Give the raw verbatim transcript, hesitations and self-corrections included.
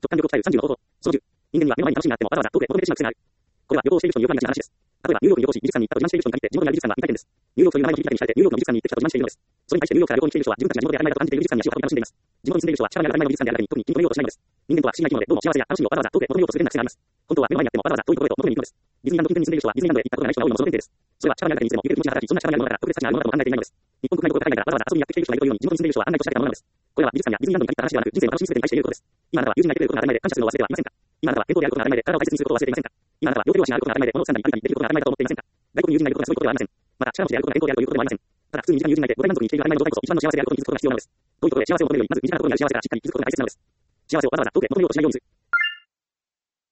直感力を鍛えるさんじゅうの方法。そのじゅう。人間には目の前に楽しみがあってもわざわざ遠くへ求めてしまう癖がある。これは旅行をしている人によくありがちな話です。例えば、ニューヨークに旅行し、美術館に行ったと自慢している人に限って、地元にある美術館は未体験です。ニューヨークという名前の響きだけに惹かれて、ニューヨークの美術館に行ってきたと自慢しているのです。それに対してニューヨークから旅行に来ている人は、自分たちが地元で当たり前だと感じている美術館に足を運び楽しんでいます。地元に住んでいる人は力にある当たり前の美術館であるだけに、特に気に留めようとしないのです。人間とは不思議な生き物で、どうも幸せや楽しみをわざわざ遠くへ求めようとするような癖があります。本当は目の前にあってもわざわざ遠いところへと求めに行くのです。ディズニーランド近辺に住んでいる人は、ディズニーランドへ行ったことがない人が多いのもその典型です。それは力にあるだけにいつでも揺れる気持ちが働き、そんな力にあるものだから特別価値があるものだとも考えていないのです。日本国内のどこか海外からわざわざ遊びにやってきている人がいるように、地元に住んでいる人は案外としたかったものなのです。これは美術館やディズニーランドに限った話ではなく、人生の楽しみすべてに対して言えることです。今あなたは友人がいてくれることが当たり前で感謝するのを忘れてはいませんか？今あなたは健康であることが当たり前で体を大切にすることを忘れていませんか？今あなたは両手両足があることが当たり前で物を掴んだり歩いたりできることが当たり前だと思っていませんか？外国に友人がいることがすごいことではありません。また力持ちであることが健康であるということでもありません。ただ普通に身近に友人がいて、ご大満足に生きている当たり前の状態こそ一番の幸せであることに気づくことが必要なのです。どういうことで幸せを求めるより、まず身近なところにある幸せがしっかり気づくことが大切なのです。幸せをわざわざ遠くへ求めようとしないようにする。